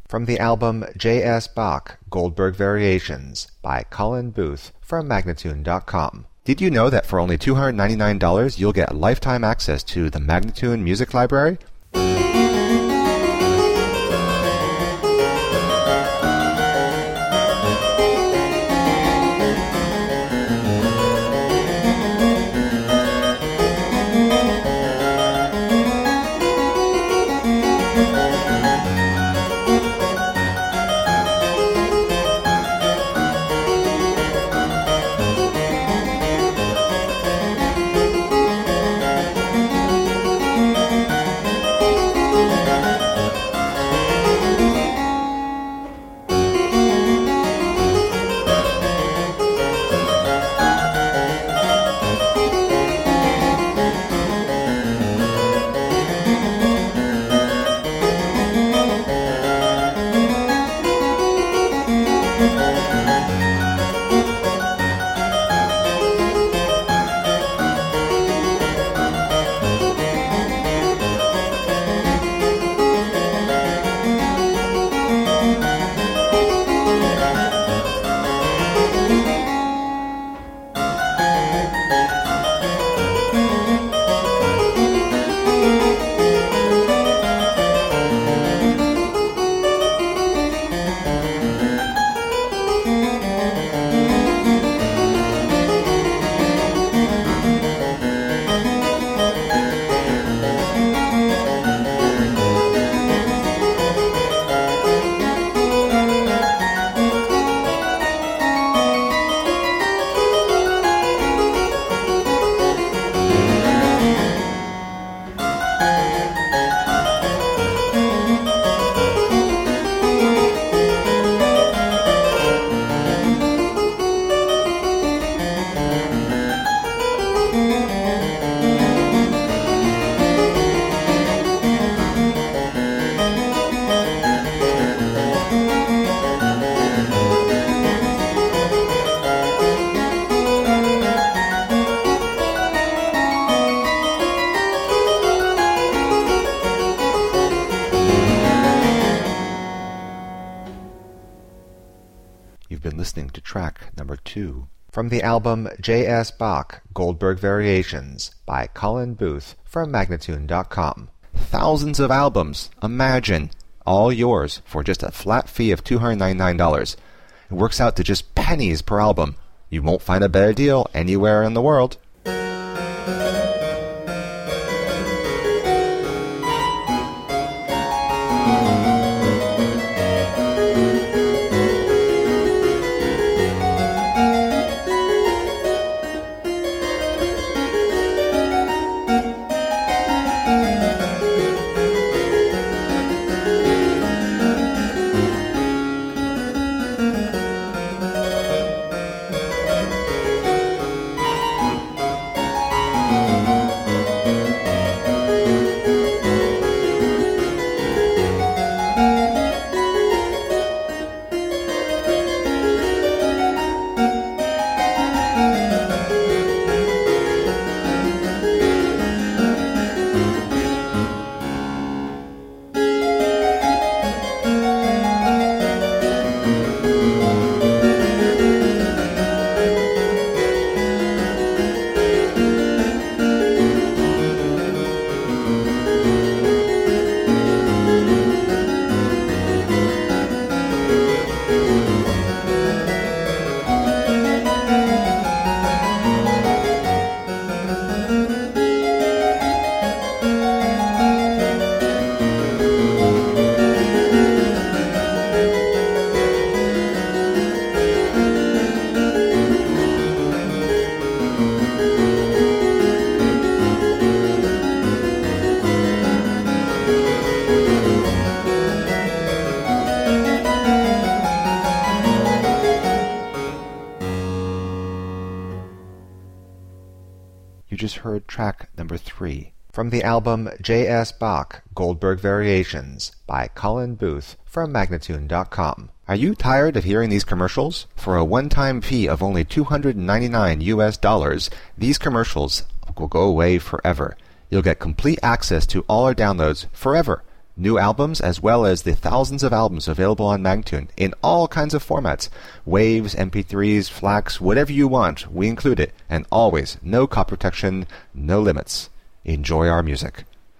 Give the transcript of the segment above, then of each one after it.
from the album J.S. Bach, Goldberg Variations by Colin Booth from Magnatune.com. Did you know that for only $299 you'll get lifetime access to the Magnatune Music Library? You've been listening to track number 2 from the album J.S. Bach, Goldberg Variations by Colin Booth from Magnatune.com. Thousands of albums, imagine, all yours for just a flat fee of $299. It works out to just pennies per album. You won't find a better deal anywhere in the world. You just heard track number 3 from the album J.S. Bach, Goldberg Variations by Colin Booth from Magnatune.com. Are you tired of hearing these commercials? For a one-time fee of only $299 these commercials will go away forever. You'll get complete access to all our downloads forever. New albums, as well as the thousands of albums available on Magnatune in all kinds of formats. Waves, MP3s, FLACs, whatever you want, we include it. And always, no copy protection, no limits. Enjoy our music.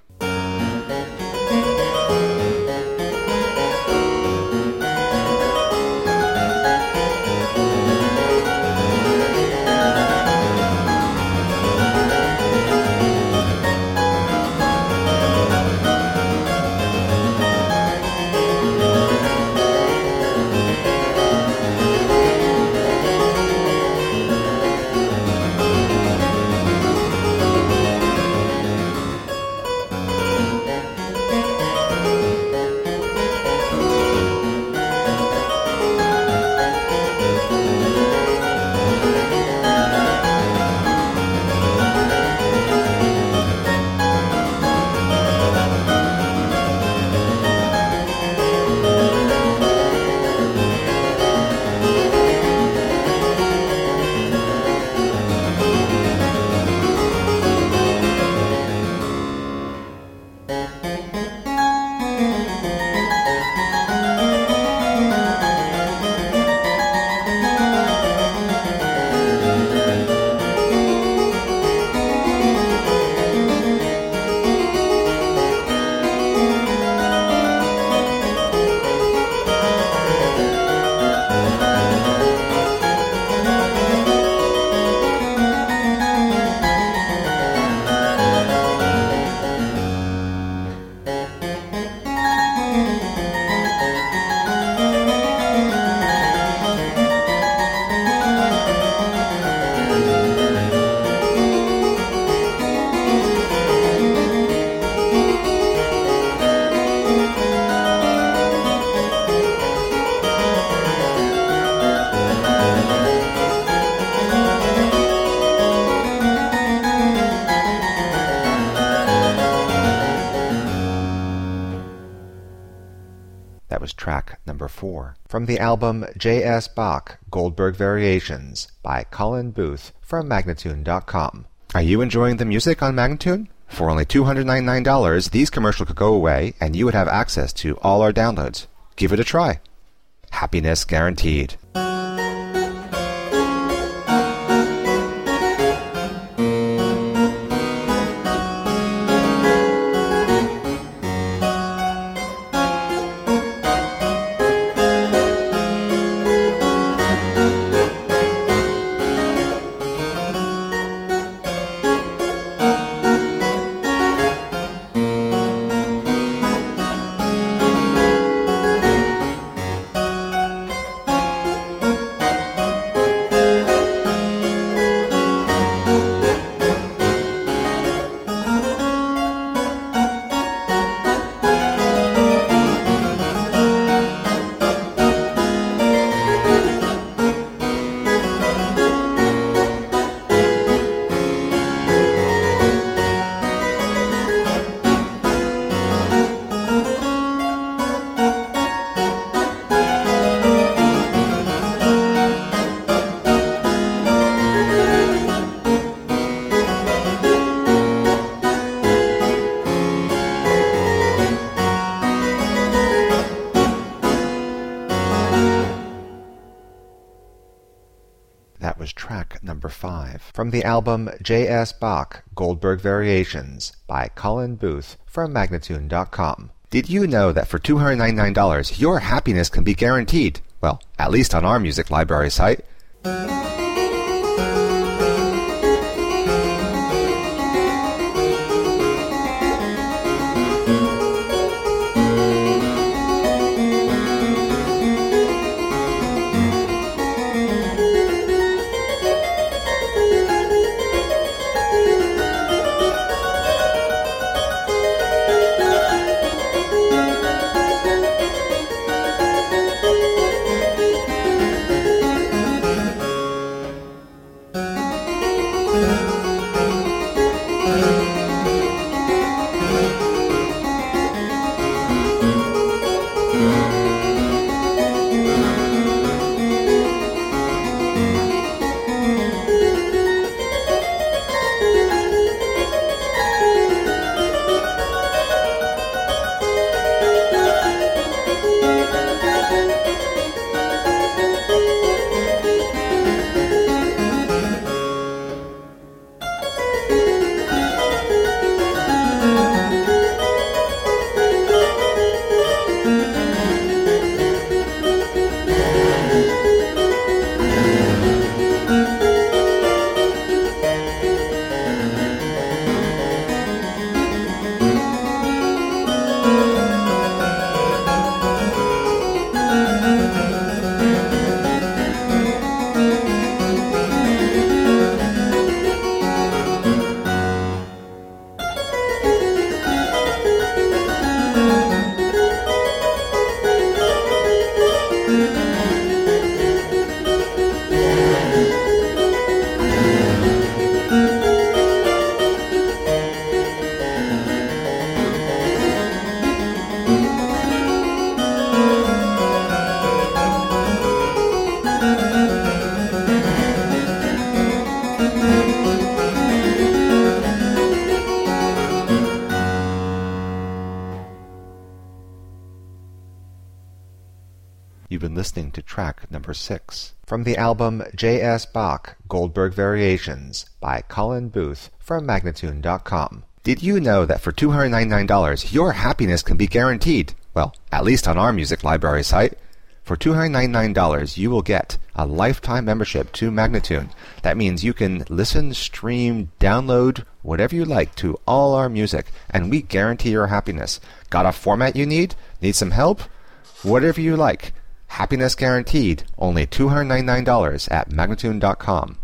That was track number 4 from the album J.S. Bach Goldberg Variations by Colin Booth from Magnatune.com. Are you enjoying the music on Magnatune? For only $299, these commercials could go away and you would have access to all our downloads. Give it a try. Happiness guaranteed. That was track number 5 from the album J.S. Bach Goldberg Variations by Colin Booth from Magnatune.com. Did you know that for $299 your happiness can be guaranteed? Well, at least on our music library site. You've been listening to track number 6 from the album J.S. Bach Goldberg Variations by Colin Booth from Magnatune.com. Did you know that for $299 your happiness can be guaranteed? Well, at least on our music library site. For $299 you will get a lifetime membership to Magnatune. That means you can listen, stream, download, whatever you like to all our music, and we guarantee your happiness. Got a format you need? Need some help? Whatever you like. Happiness guaranteed, only $299 at Magnatune.com.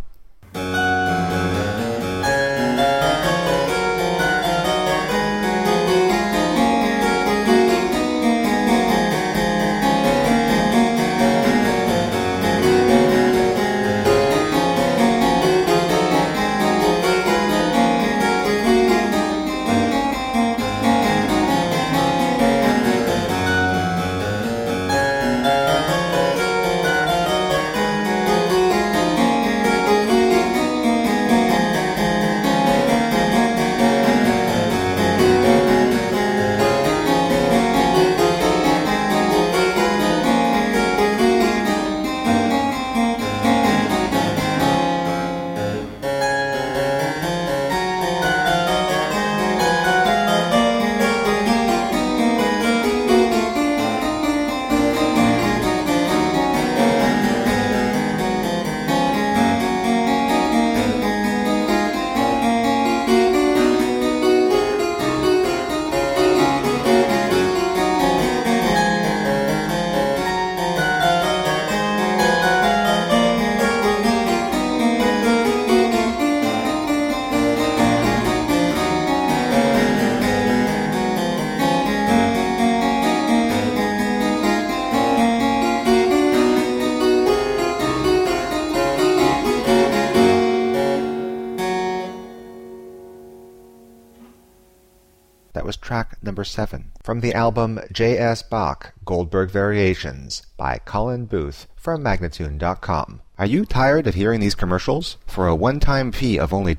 That was track number 7 from the album J.S. Bach Goldberg Variations by Colin Booth from Magnatune.com. Are you tired of hearing these commercials? For a one-time fee of only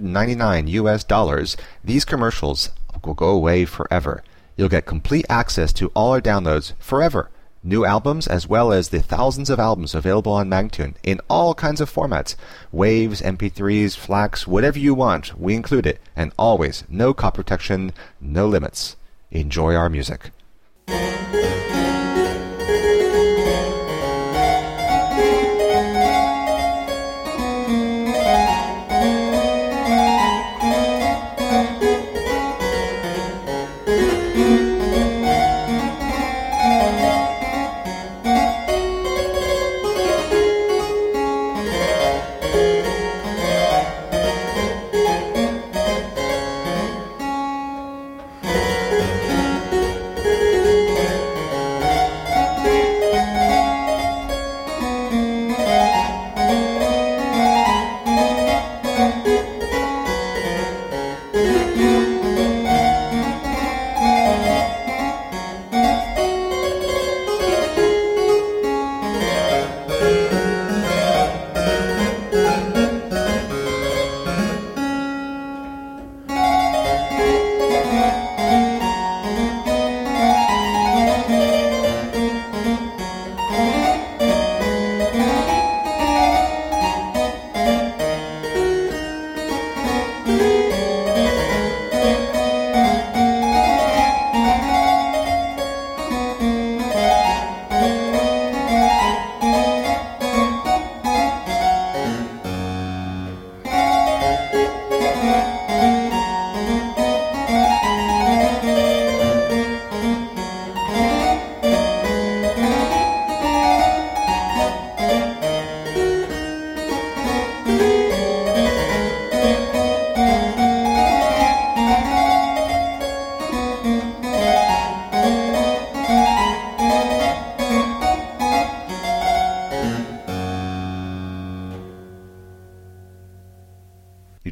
$299 US, these commercials will go away forever. You'll get complete access to all our downloads forever. New albums as well as the thousands of albums available on Magnatune in all kinds of formats. Waves, MP3s, FLACs, whatever you want, we include it. And always, no copy protection, no limits. Enjoy our music.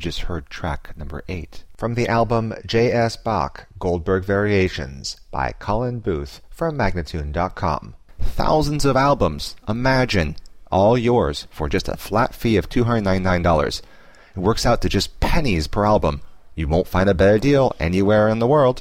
just heard track number 8 from the album J.S. Bach Goldberg Variations by Colin Booth from Magnatune.com. Thousands of albums, imagine, all yours for just a flat fee of $299. It works out to just pennies per album. You won't find a better deal anywhere in the world.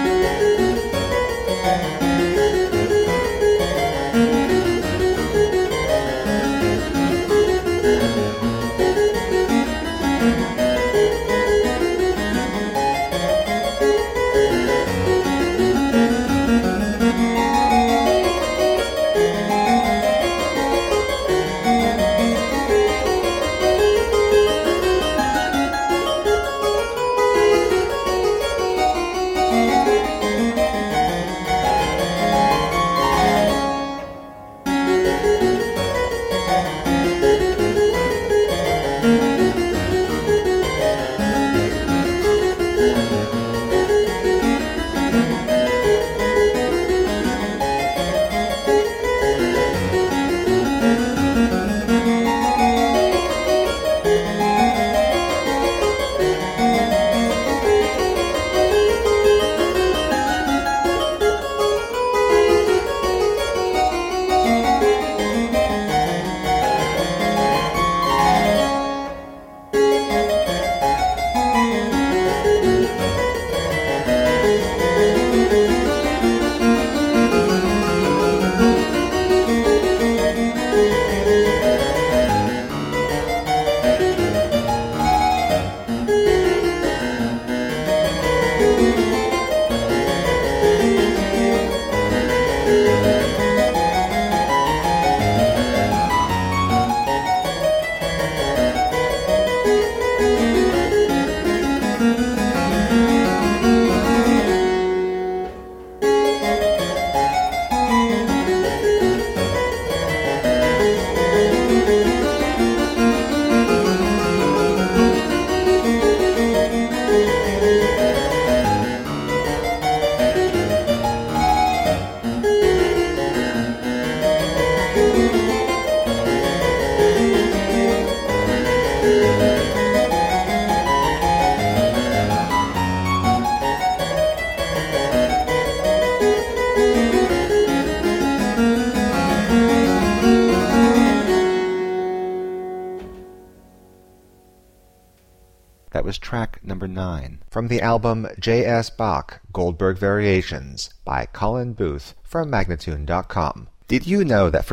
That was track number 9 from the album J.S. Bach Goldberg Variations by Colin Booth from Magnatune.com. Did you know that for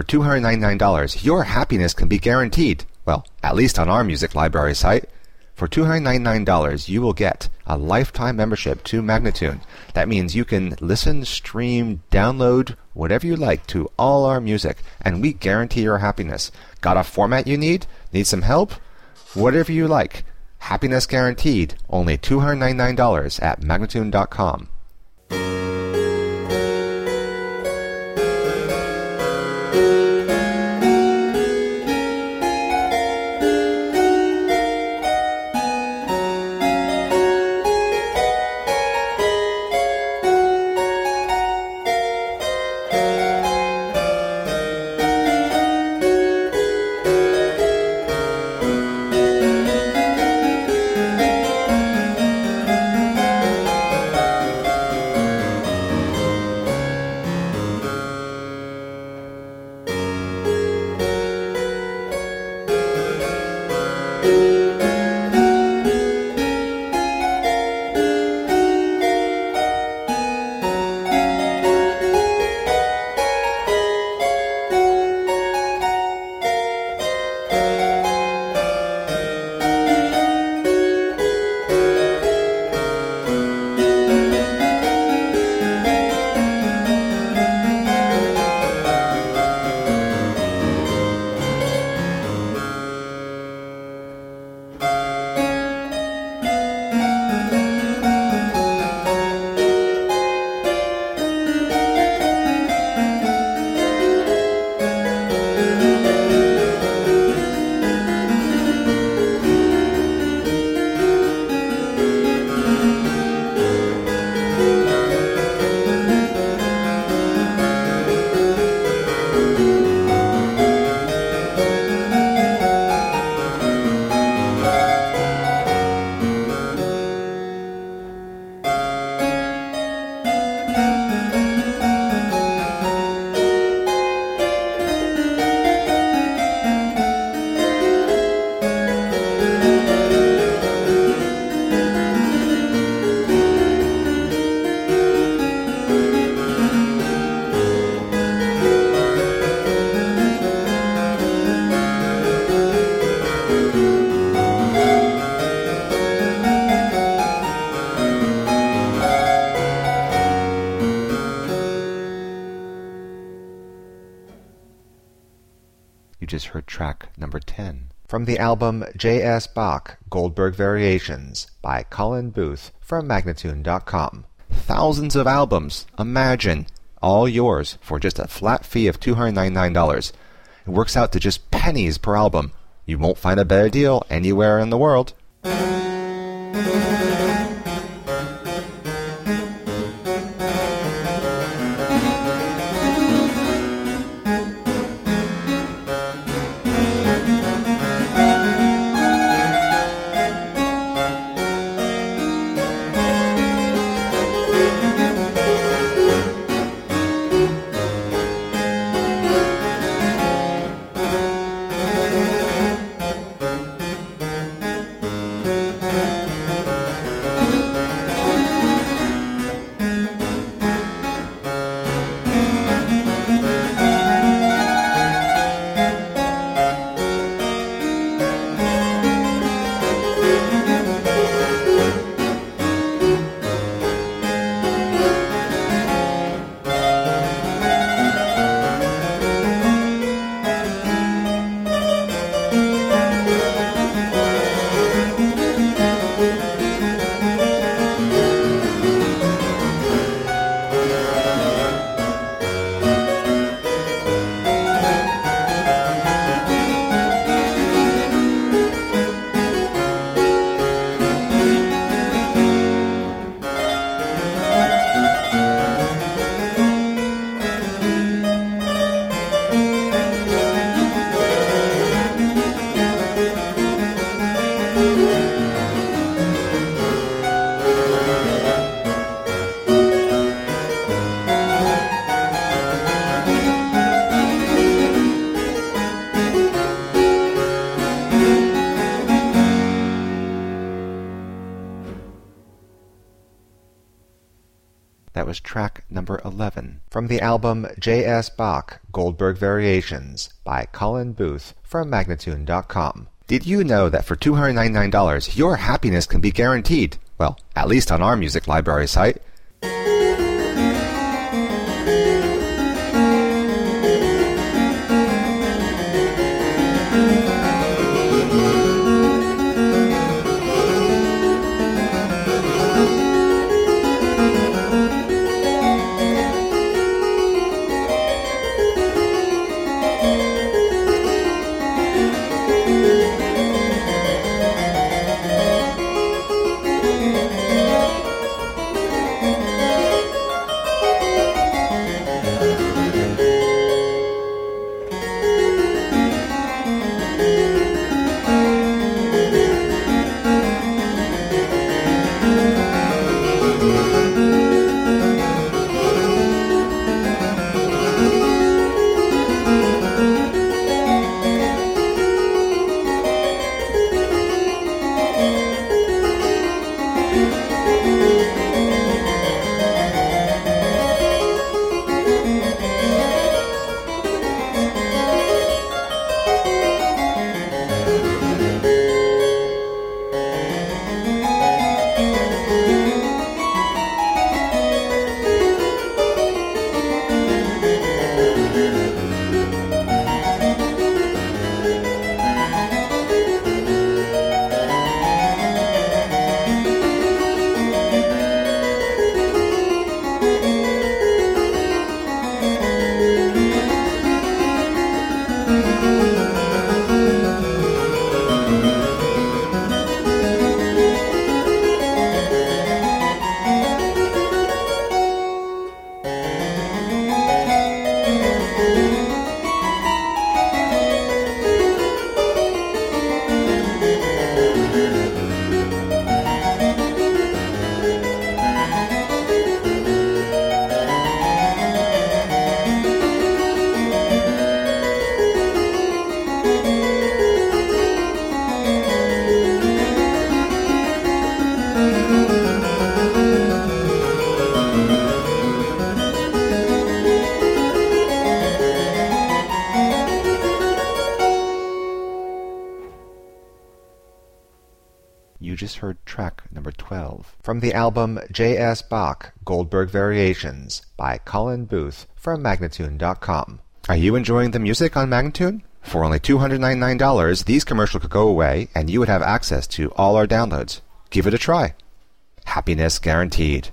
$299 your happiness can be guaranteed? Well, at least on our music library site. For $299 you will get a lifetime membership to Magnatune. That means you can listen, stream, download, whatever you like to all our music, and we guarantee your happiness. Got a format you need? Need some help? Whatever you like. Happiness guaranteed, only $299 at Magnatune.com. You just heard track number 10. From the album J.S. Bach, Goldberg Variations, by Colin Booth from Magnatune.com. Thousands of albums, imagine, all yours for just a flat fee of $299. It works out to just pennies per album. You won't find a better deal anywhere in the world. That was track number 11 from the album J.S. Bach, Goldberg Variations by Colin Booth from Magnatune.com. Did you know that for $299 your happiness can be guaranteed? Well, at least on our music library site. You just heard track number 12 from the album J.S. Bach, Goldberg Variations by Colin Booth from Magnatune.com. Are you enjoying the music on Magnatune? For only $299, these commercials could go away and you would have access to all our downloads. Give it a try. Happiness guaranteed.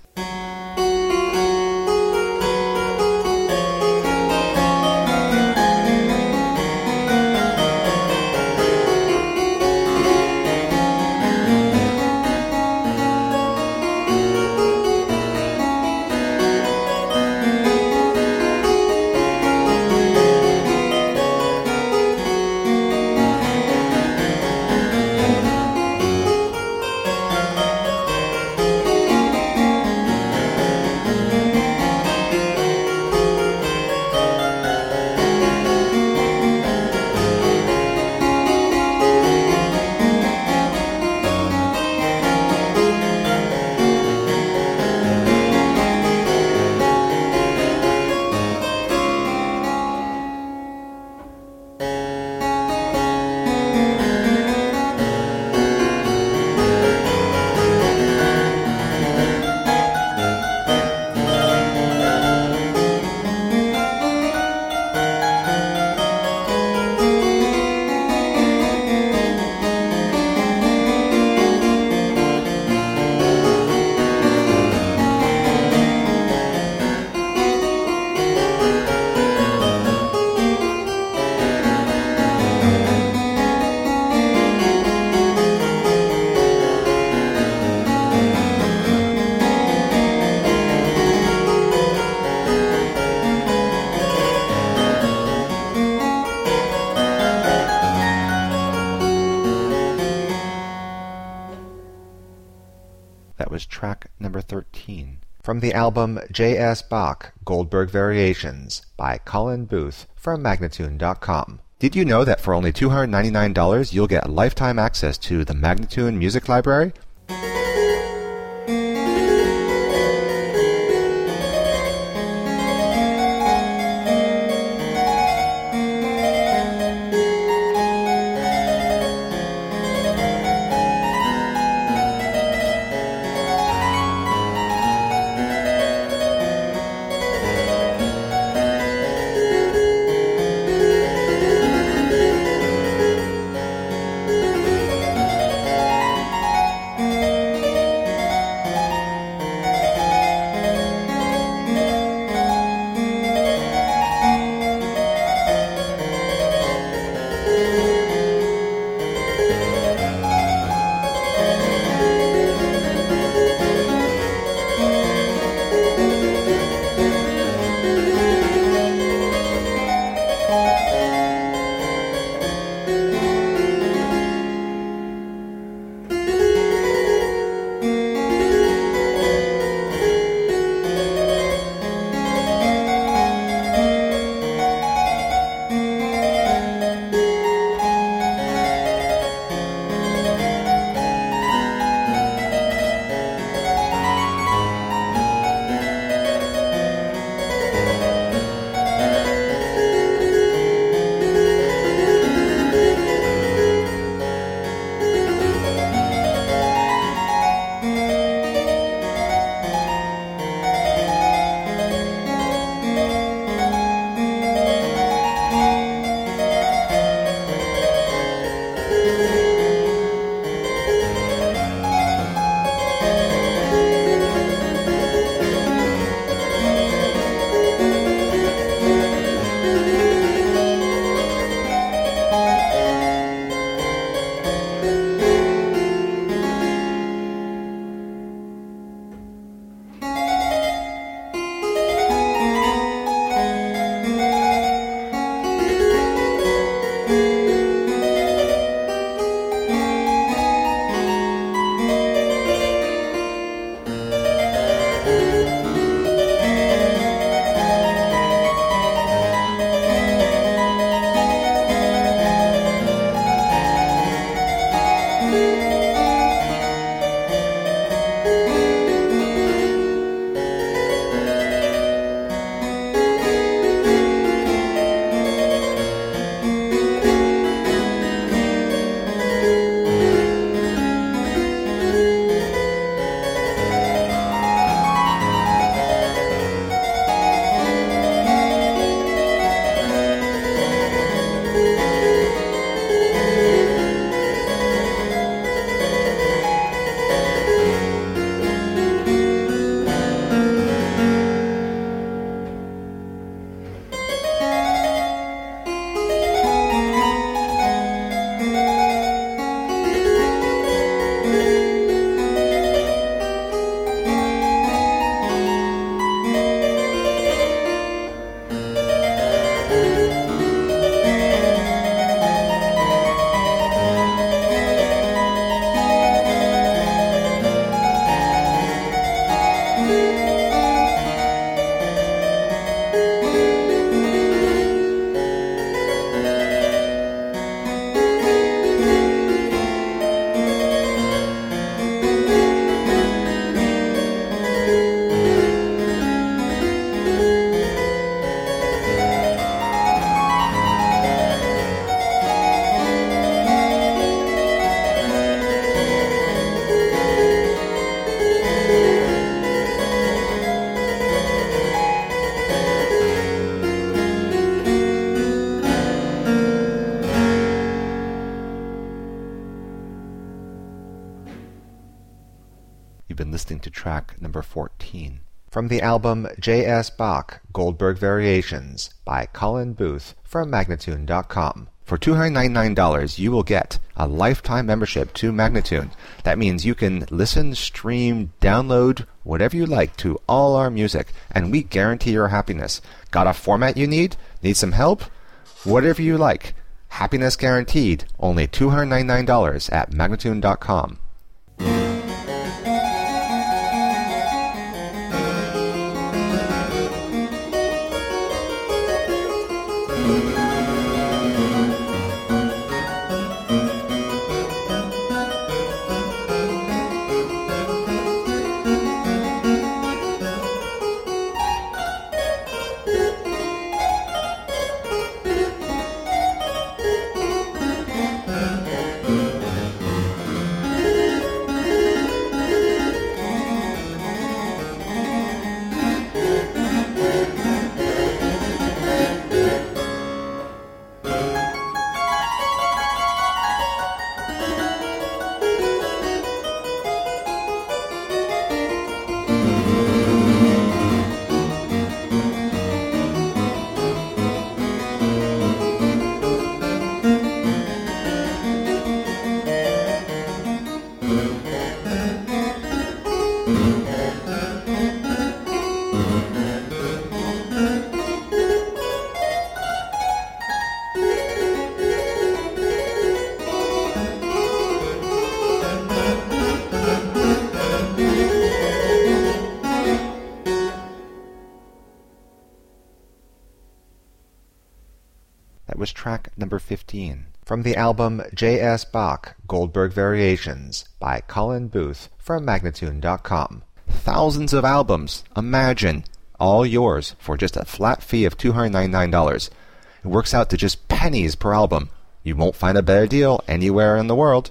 That was track number 13 from the album J.S. Bach Goldberg Variations by Colin Booth from Magnatune.com. Did you know that for only $299 you'll get lifetime access to the Magnatune Music Library? listening to track number 14. From the album J.S. Bach, Goldberg Variations by Colin Booth from Magnatune.com. For $299, you will get a lifetime membership to Magnatune. That means you can listen, stream, download, whatever you like to all our music, and we guarantee your happiness. Got a format you need? Need some help? Whatever you like. Happiness guaranteed. Only $299 at Magnatune.com. That was track number 15. From the album J.S. Bach, Goldberg Variations by Colin Booth from Magnatune.com. Thousands of albums, imagine, all yours for just a flat fee of $299. It works out to just pennies per album. You won't find a better deal anywhere in the world.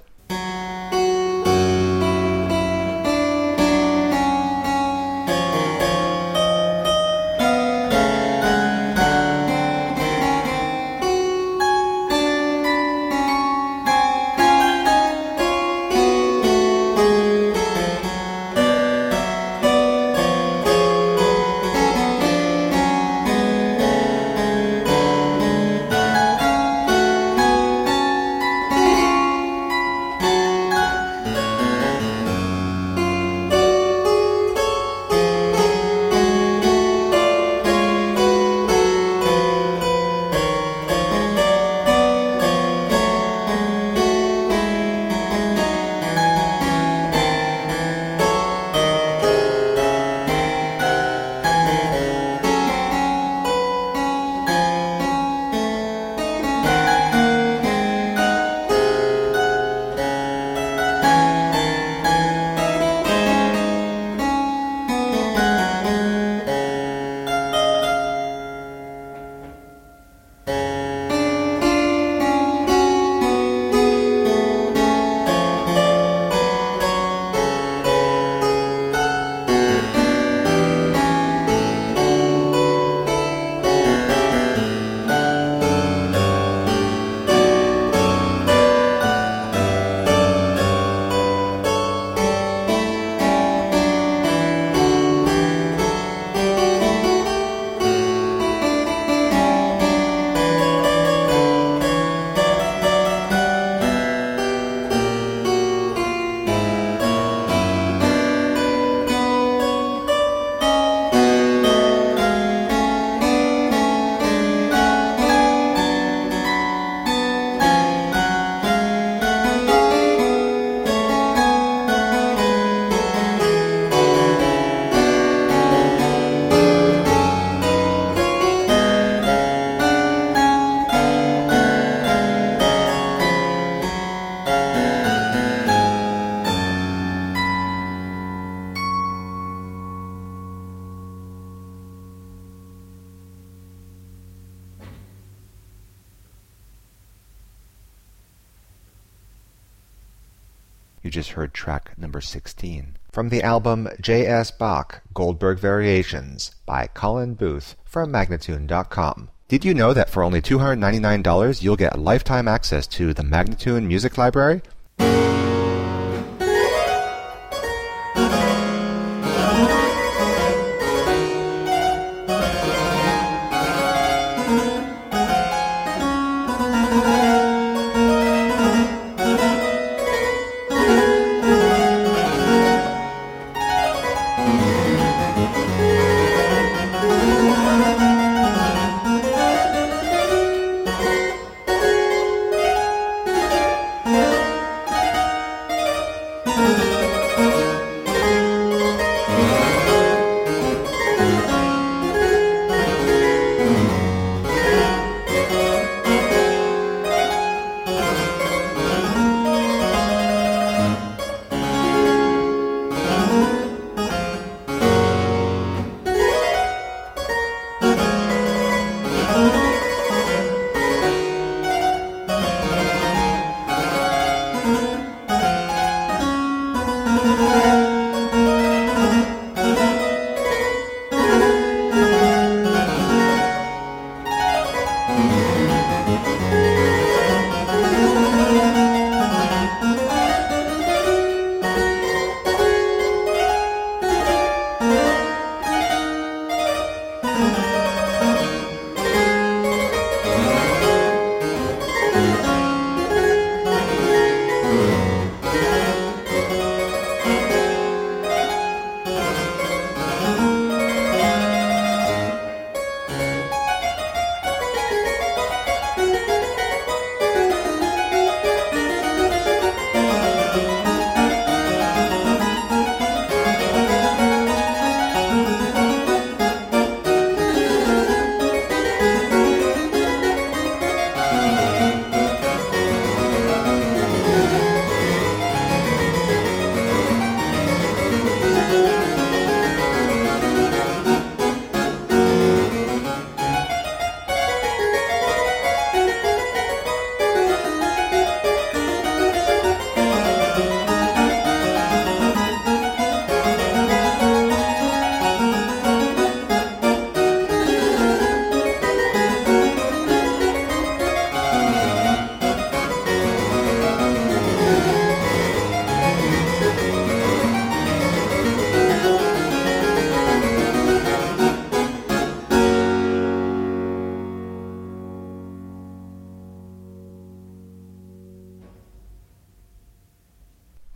You just heard track number 16. From the album J.S. Bach, Goldberg Variations by Colin Booth from Magnatune.com. Did you know that for only $299 you'll get lifetime access to the Magnatune Music Library?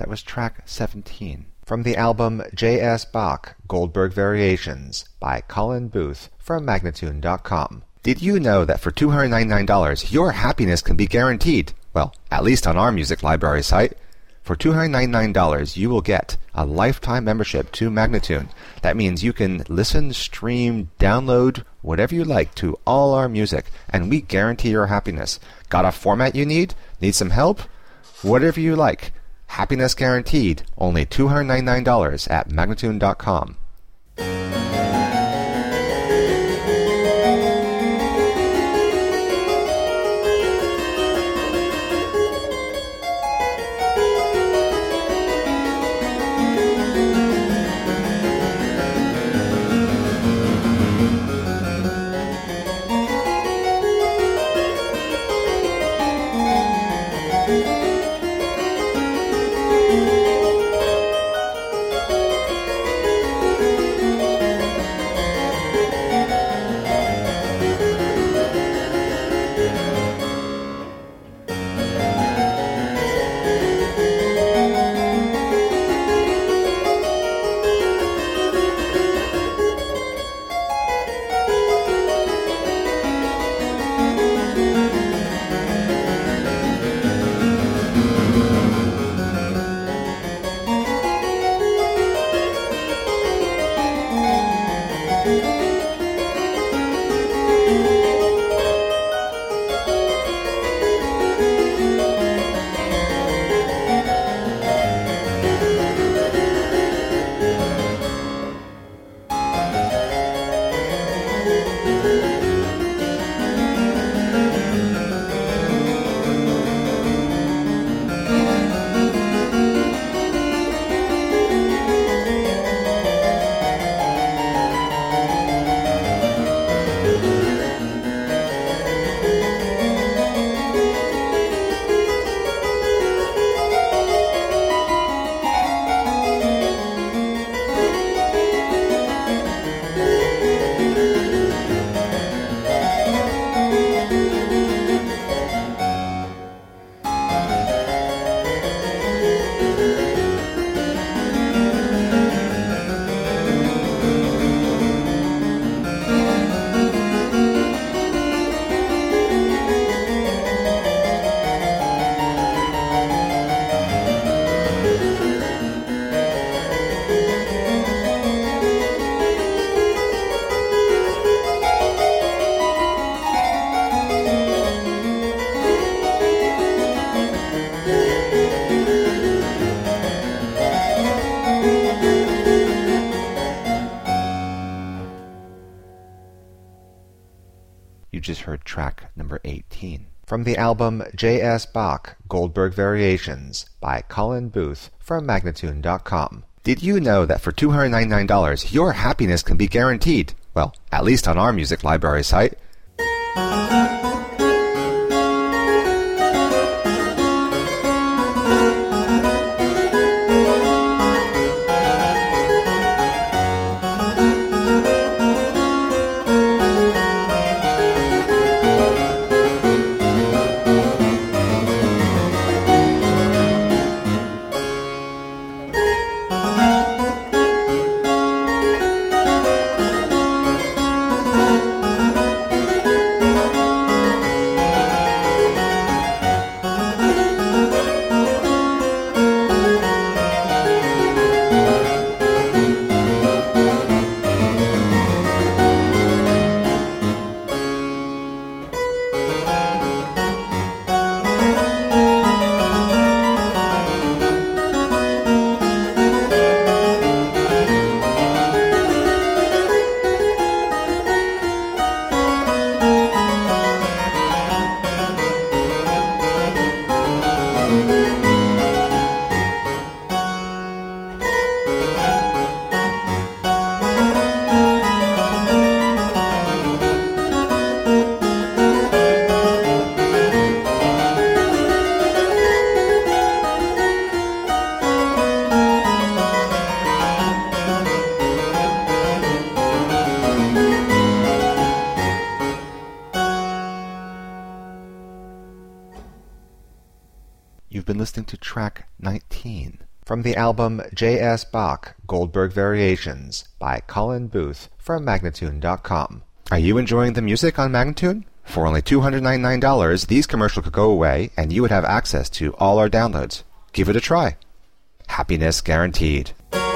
That was track 17. From the album J.S. Bach, Goldberg Variations, by Colin Booth from Magnatune.com. Did you know that for $299, your happiness can be guaranteed? Well, at least on our music library site. For $299, you will get a lifetime membership to Magnatune. That means you can listen, stream, download, whatever you like to all our music, and we guarantee your happiness. Got a format you need? Need some help? Whatever you like. Happiness guaranteed. Only $299 at Magnatune.com. You just heard track number 18. From the album J.S. Bach, Goldberg Variations, by Colin Booth from Magnatune.com. Did you know that for $299, your happiness can be guaranteed? Well, at least on our music library site. You've been listening to track 19 from the album J.S. Bach Goldberg Variations by Colin Booth from Magnatune.com. Are you enjoying the music on Magnatune? For only $299, these commercials could go away and you would have access to all our downloads. Give it a try. Happiness guaranteed.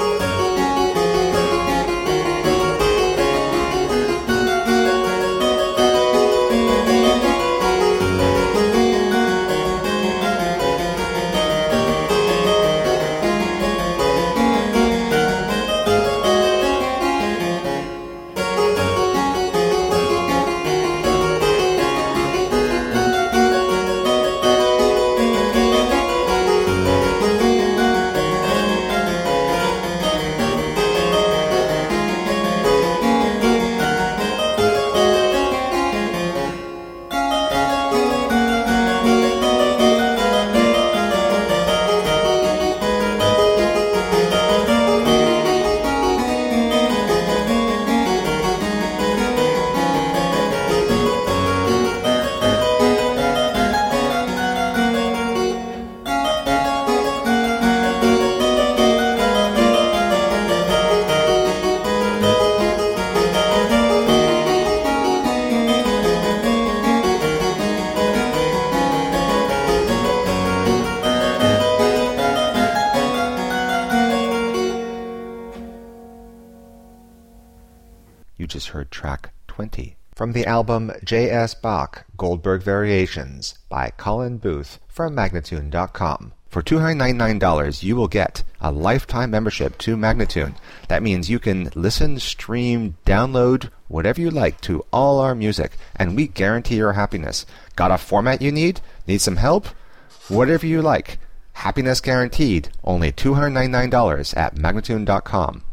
You just heard track 20 from the album J.S. Bach Goldberg Variations by Colin Booth from Magnatune.com. For $299, you will get a lifetime membership to Magnatune. That means you can listen, stream, download, whatever you like to all our music, and we guarantee your happiness. Got a format you need? Need some help? Whatever you like. Happiness guaranteed. Only $299 at Magnatune.com.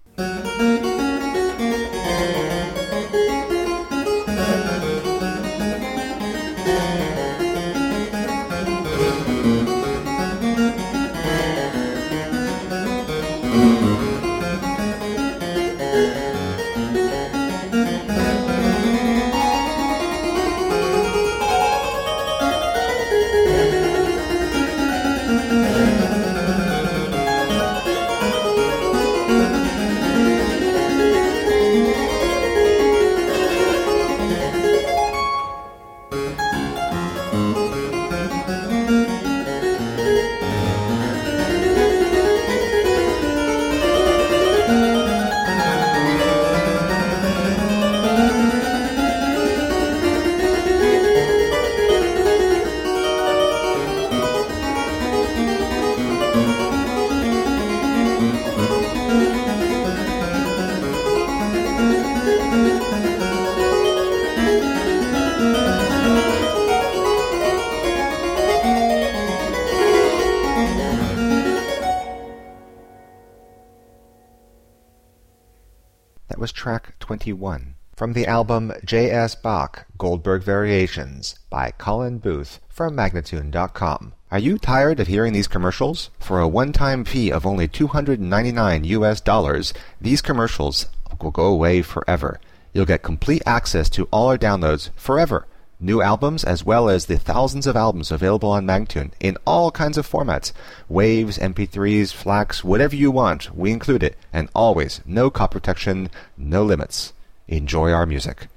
That was track 21 from the album J.S. Bach Goldberg Variations by Colin Booth from Magnatune.com. Are you tired of hearing these commercials? For a one-time fee of only $299 US, these commercials will go away forever. You'll get complete access to all our downloads forever. New albums as well as the thousands of albums available on Magnatune in all kinds of formats. Waves, MP3s, FLACs, whatever you want, we include it. And always, no copy protection, no limits. Enjoy our music.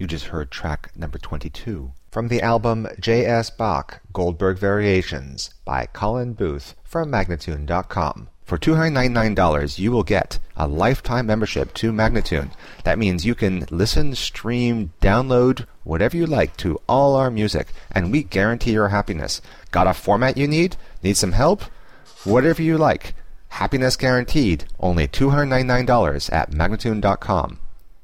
You just heard track number 22 from the album J.S. Bach Goldberg Variations by Colin Booth from Magnatune.com. For $299, you will get a lifetime membership to Magnatune. That means you can listen, stream, download, whatever you like to all our music, and we guarantee your happiness. Got a format you need? Need some help? Whatever you like. Happiness guaranteed. Only $299 at Magnatune.com.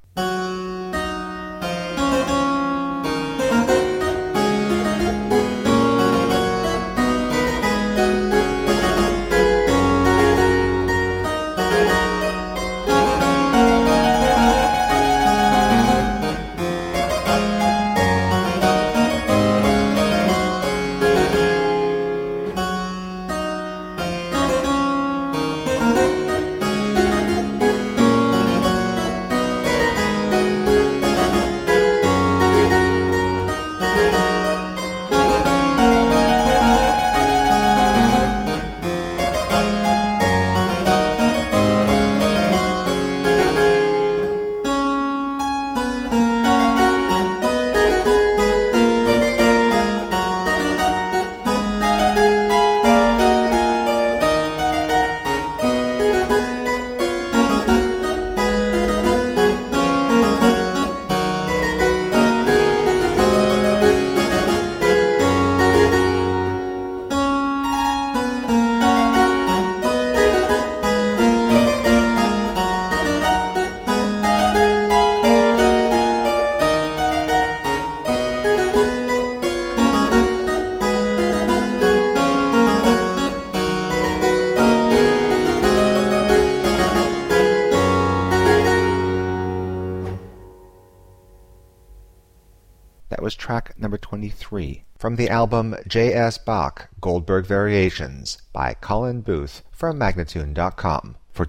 That was track number 23 from the album J.S. Bach Goldberg Variations by Colin Booth from Magnatune.com. For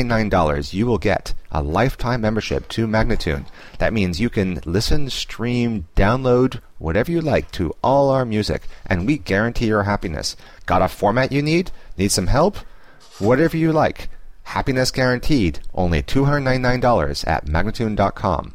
$299, you will get a lifetime membership to Magnatune. That means you can listen, stream, download, whatever you like to all our music, and we guarantee your happiness. Got a format you need? Need some help? Whatever you like. Happiness guaranteed. Only $299 at Magnatune.com.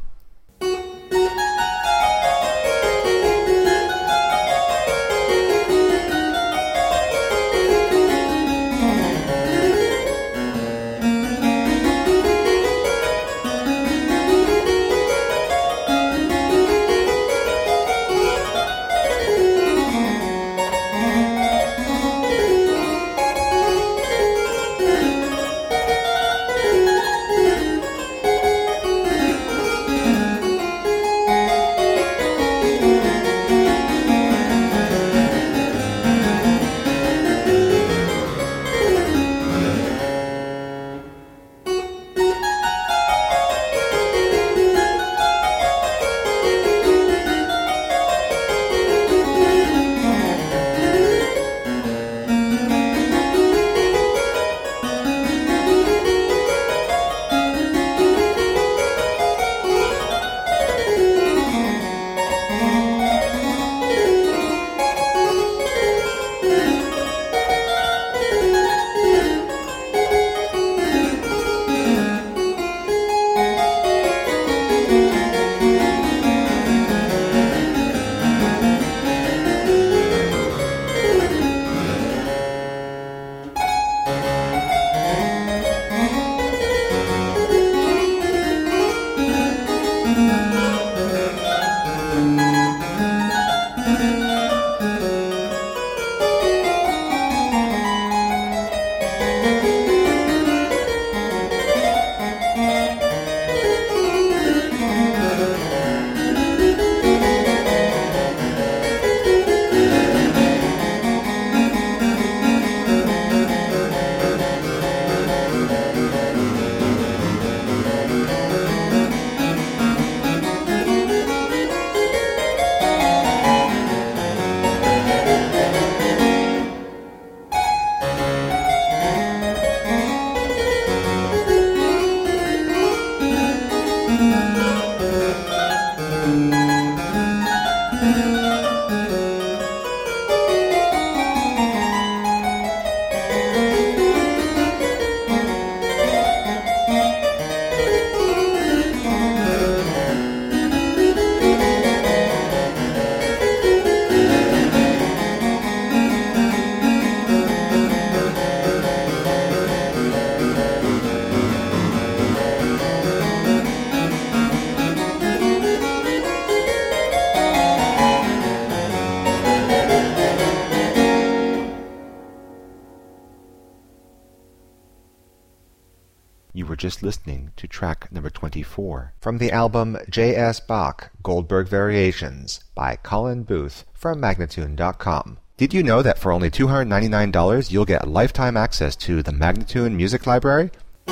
just listening to track number 24 from the album J.S. Bach Goldberg Variations by Colin Booth from Magnatune.com. Did you know that for only $299 you'll get lifetime access to the Magnatune Music Library?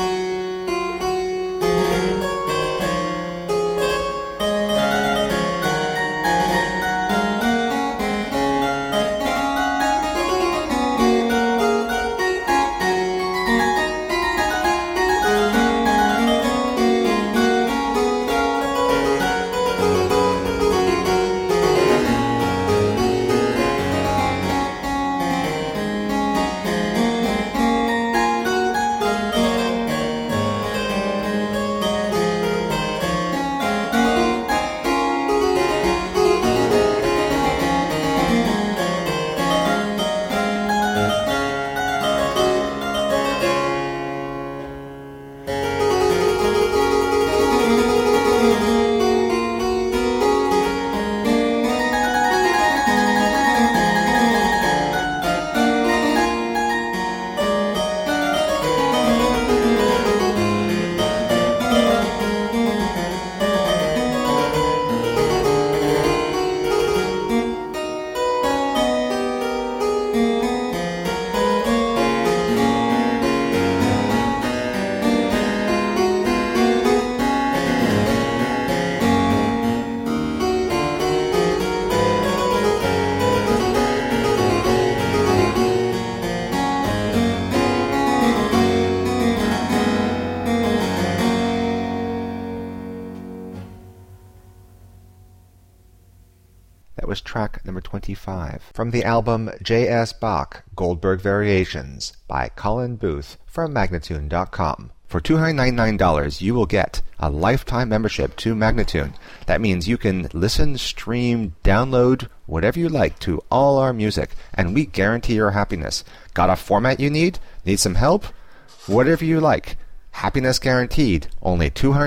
That was track number 25 from the album J.S. Bach Goldberg Variations by Colin Booth from Magnatune.com. For $299, you will get a lifetime membership to Magnatune. That means you can listen, stream, download, whatever you like to all our music, and we guarantee your happiness. Got a format you need? Need some help? Whatever you like. Happiness guaranteed. Only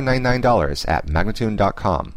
$299 at Magnatune.com.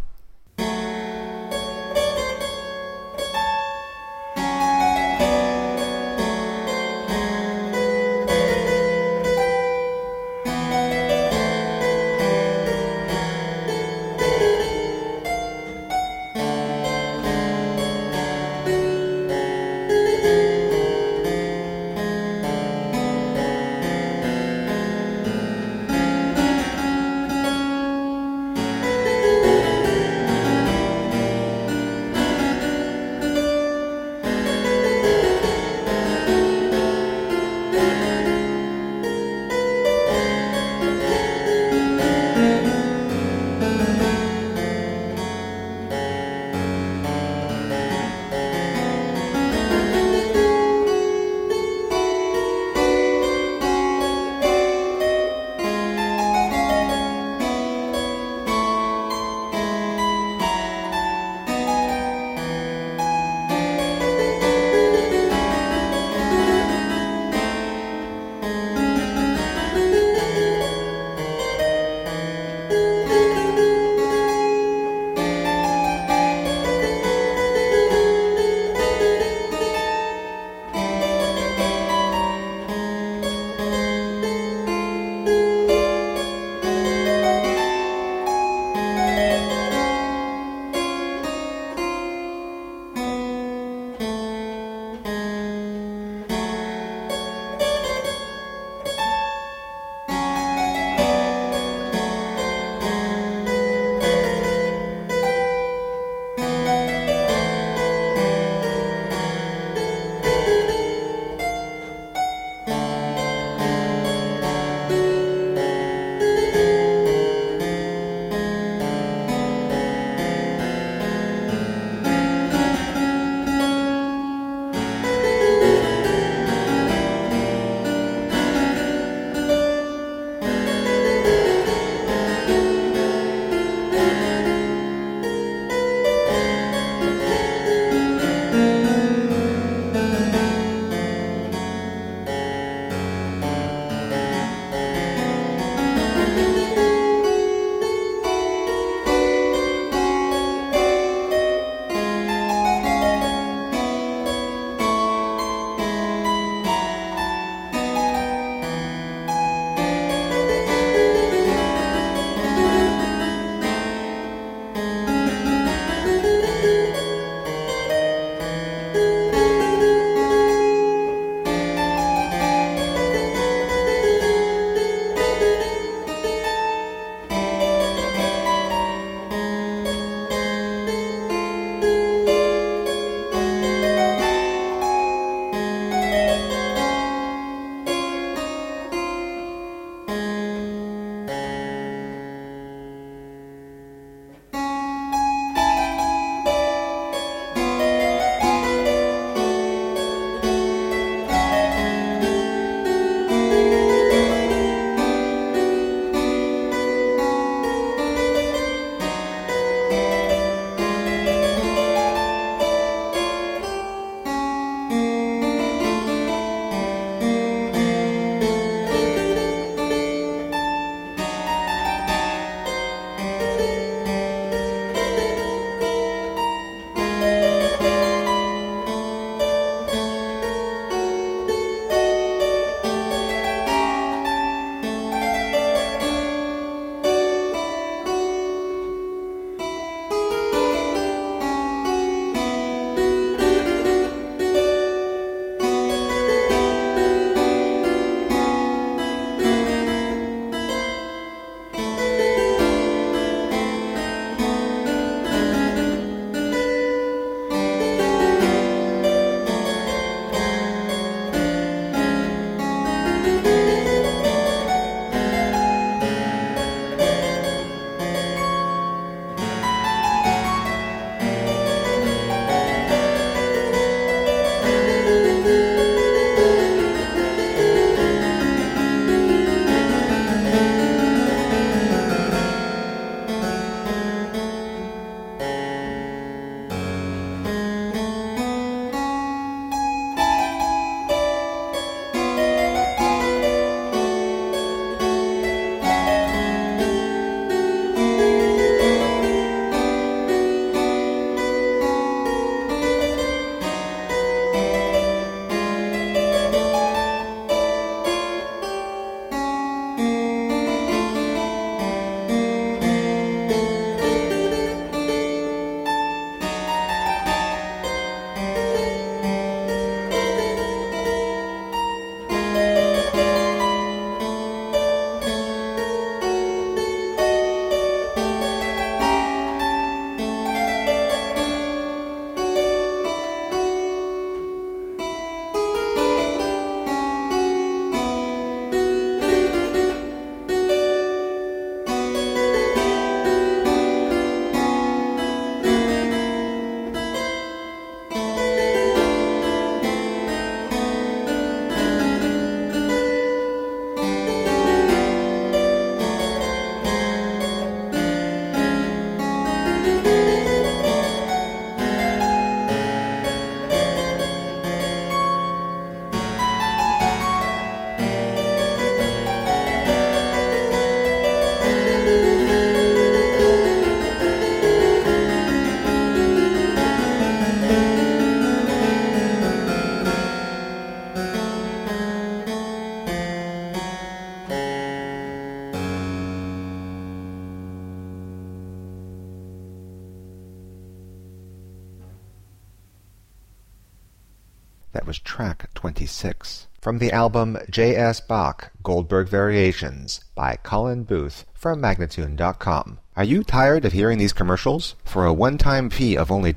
That was track 26 from the album J.S. Bach Goldberg Variations by Colin Booth from Magnatune.com. Are you tired of hearing these commercials? For a one-time fee of only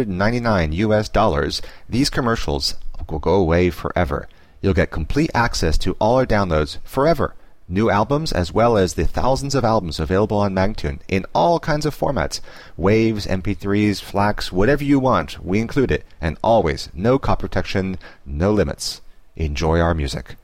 $299, these commercials will go away forever. You'll get complete access to all our downloads forever. New albums as well as the thousands of albums available on Magnatune in all kinds of formats. Waves, MP3s, FLACs, whatever you want, we include it. And always, no copy protection, no limits. Enjoy our music.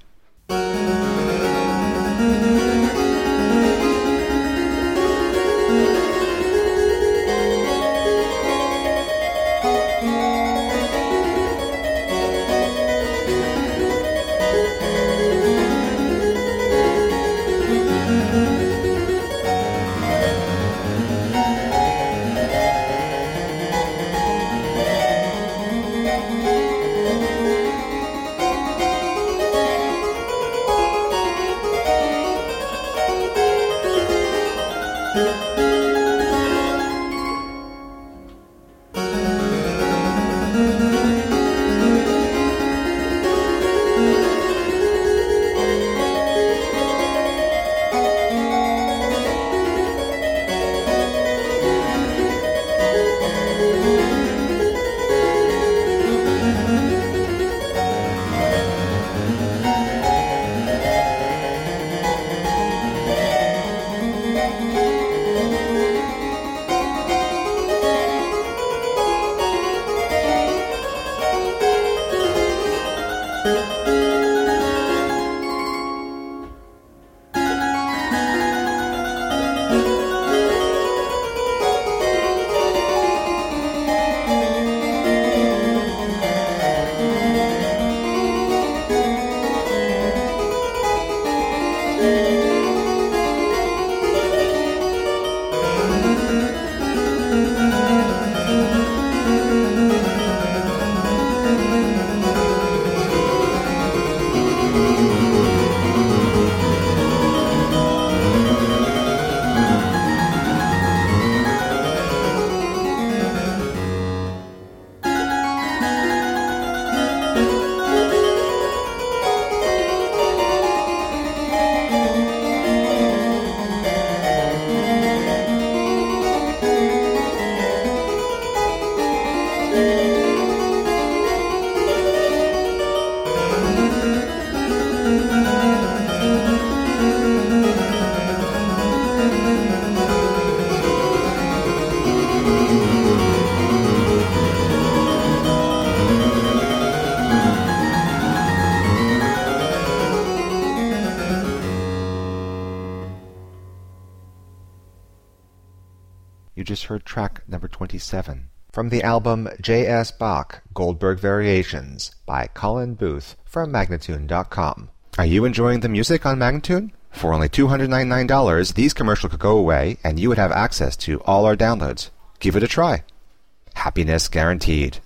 You just heard track number 27 from the album J.S. Bach Goldberg Variations by Colin Booth from Magnatune.com. Are you enjoying the music on Magnatune? For only $299, these commercials could go away and you would have access to all our downloads. Give it a try. Happiness guaranteed.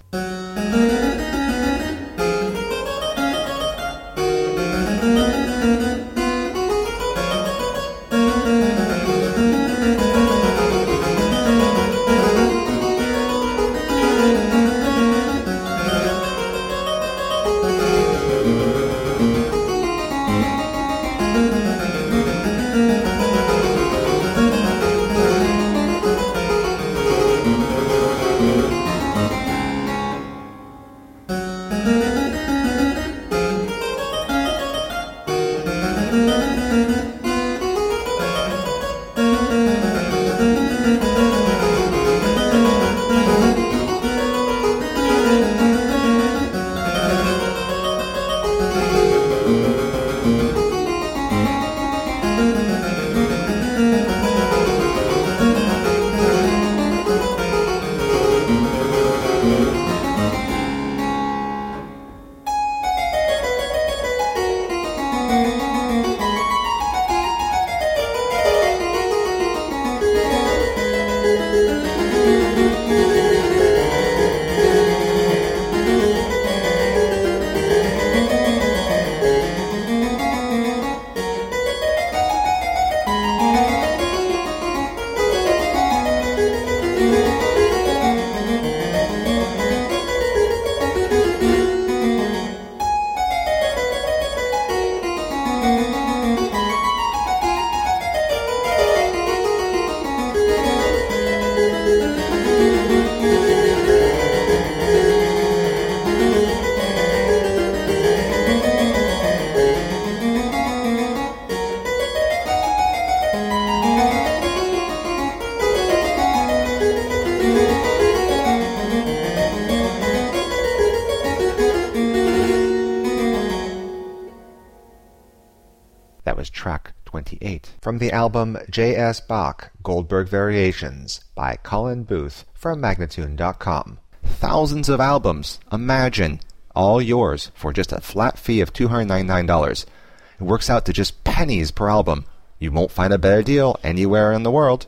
That was track 28 from the album J.S. Bach Goldberg Variations by Colin Booth from Magnatune.com. Thousands of albums, imagine, all yours for just a flat fee of $299. It works out to just pennies per album. You won't find a better deal anywhere in the world.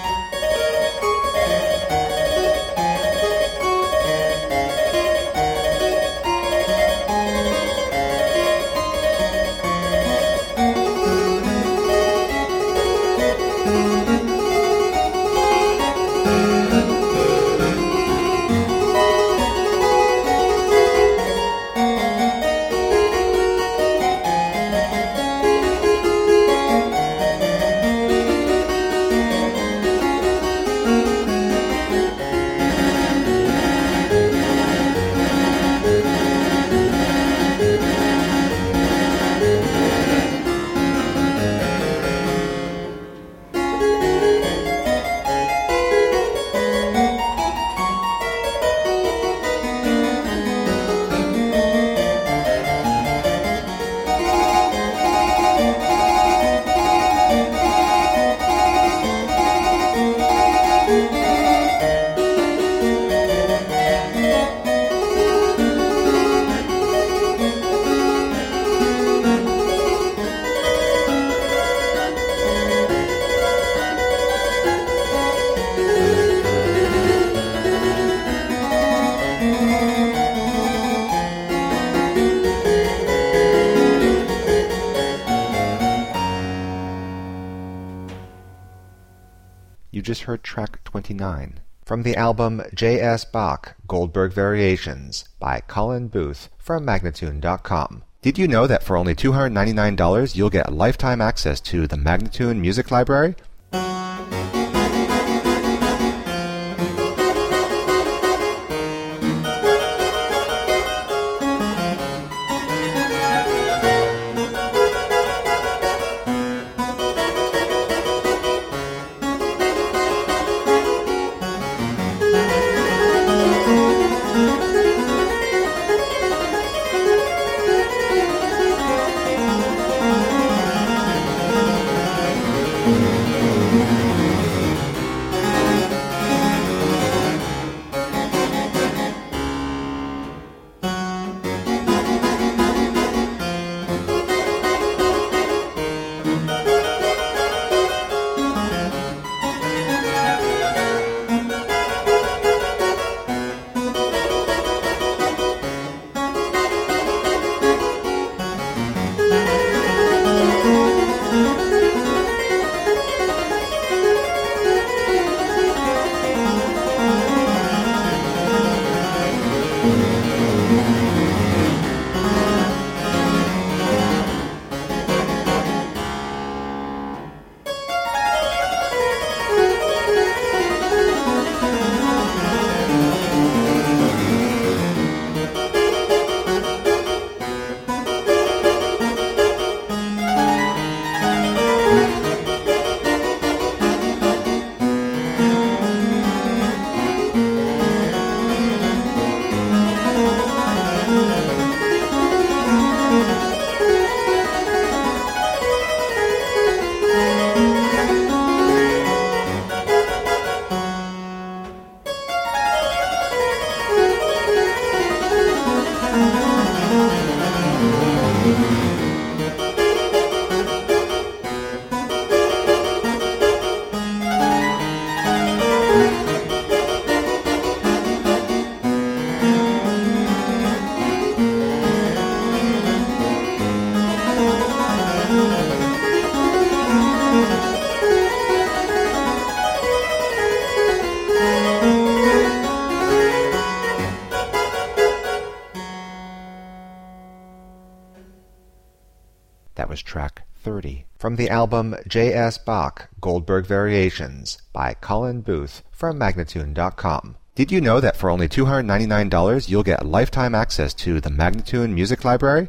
You just heard track 29 from the album J.S. Bach Goldberg Variations by Colin Booth from Magnatune.com. Did you know that for only $299 you'll get lifetime access to the Magnatune Music Library? was track 30. From the album J.S. Bach, Goldberg Variations by Colin Booth from Magnatune.com. Did you know that for only $299 you'll get lifetime access to the Magnatune Music Library?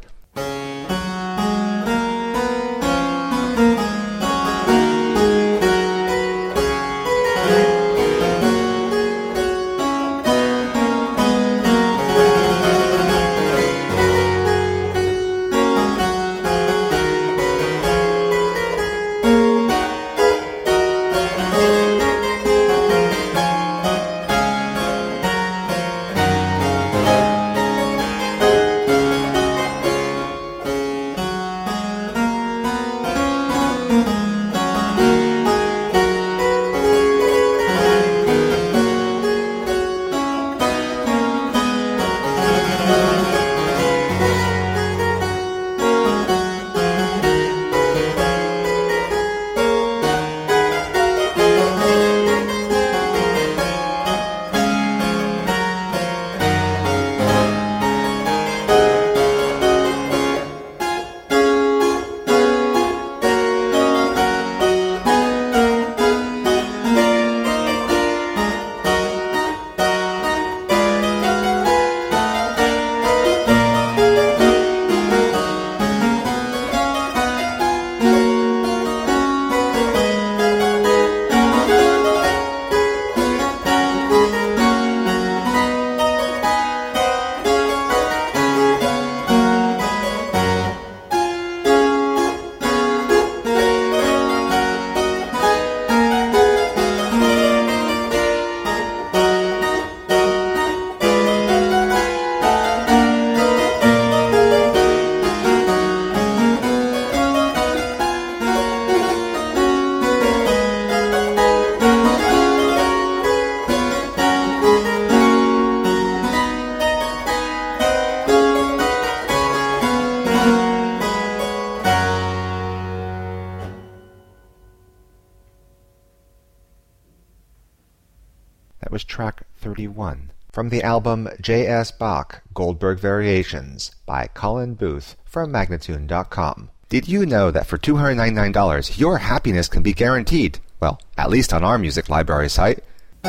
That was track 31. From the album J.S. Bach, Goldberg Variations by Colin Booth from Magnatune.com. Did you know that for $299 your happiness can be guaranteed? Well, at least on our music library site.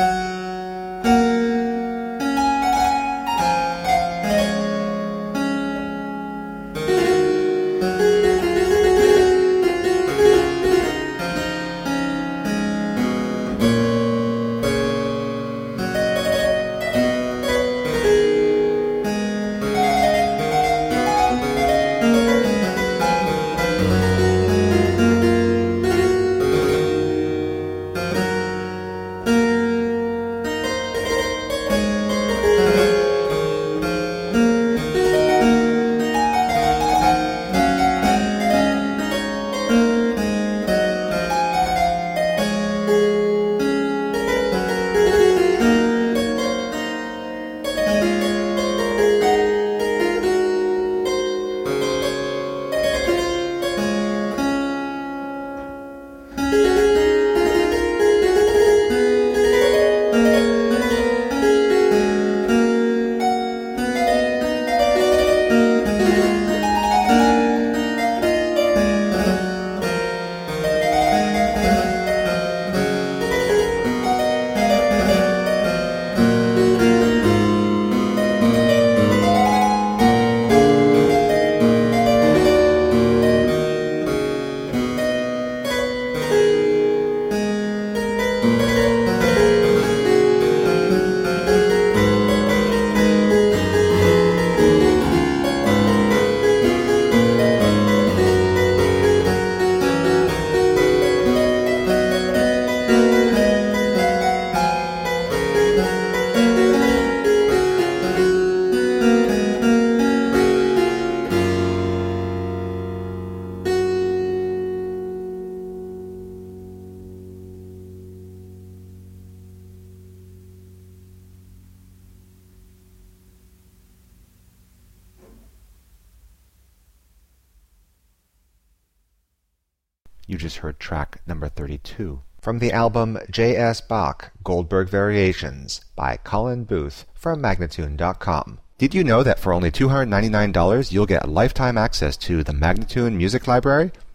You just heard track number 32. From the album J.S. Bach, Goldberg Variations by Colin Booth from Magnatune.com. Did you know that for only $299 you'll get lifetime access to the Magnatune Music Library?